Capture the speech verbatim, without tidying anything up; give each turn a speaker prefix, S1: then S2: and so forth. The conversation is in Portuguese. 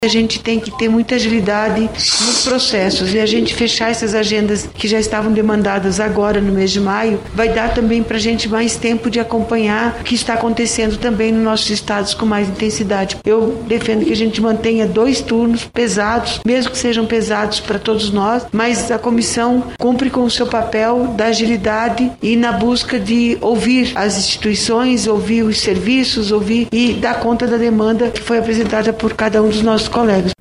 S1: A gente tem que ter muita agilidade nos processos e a gente fechar essas agendas que já estavam demandadas agora no mês de maio vai dar também para a gente mais tempo de acompanhar o que está acontecendo também nos nossos estados com mais intensidade. Eu defendo que a gente mantenha dois turnos pesados, mesmo que sejam pesados para todos nós, mas a comissão cumpre com o seu papel da agilidade e na busca de ouvir as instituições, ouvir os serviços, ouvir e dar conta da demanda que foi apresentada por cada um dos nossos colegas.